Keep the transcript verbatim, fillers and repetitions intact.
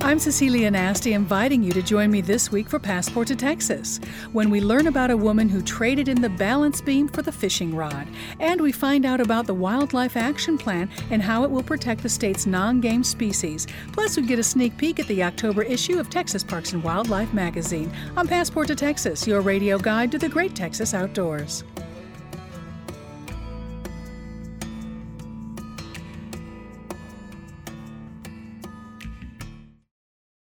I'm Cecilia Nasty, inviting you to join me this week for Passport to Texas, when we learn about a woman who traded in the balance beam for the fishing rod, and we find out about the Wildlife Action Plan and how it will protect the state's non-game species. Plus, we get a sneak peek at the October issue of Texas Parks and Wildlife magazine. On Passport to Texas, your radio guide to the great Texas outdoors.